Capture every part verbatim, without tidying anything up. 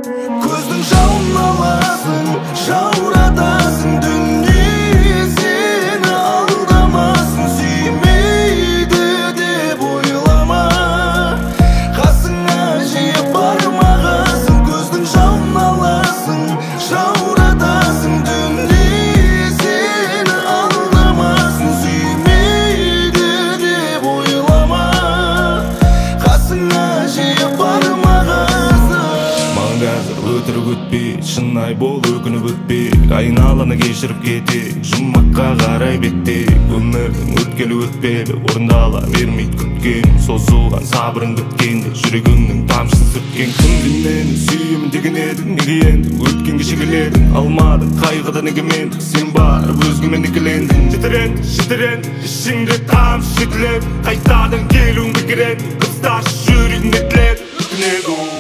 Көздің жауын аласың, жауратасың дүние, сені алдамасын, сүймейді деп ойлама. Қасыңа жиі бармағасын, көздің жауын аласың, жауратасың дүние, сені алдамасын, сүймейді деп ойлама. Қасыңа жиі бармағасын. Маған қазір өтірік өтпейді, шынай бол өкініп өтпейік. Айналаны кешіріп кетейік, жұмаққа қарай беттейік. Өмірдің өткелі өтпелі, орындала бермейді күткен. Созылған сабырың біткенде, жүрегіңнің тамшысын сүрткен. Күнде мені сүйемін деген едің, неге енді өткенге шегеледің? Алмадың қайғыда неге менді, сен барып өзгемен екілендің. Жетіренді, жетіренді, ішіңде тамшы жетіледі. Қайтадан келуің бекер еді, қысташы жүрегің етіледі. Өкінеді ол,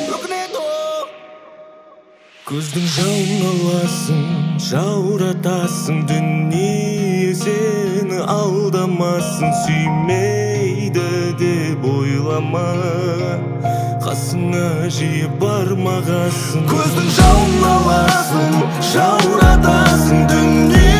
көздің жауын аласың, жауратасың дүние, сені алдамасын, сүймейді деп ойлама. Қасыңа жиі бармағасын. Көздің жауын аласың, жауратасың дүние,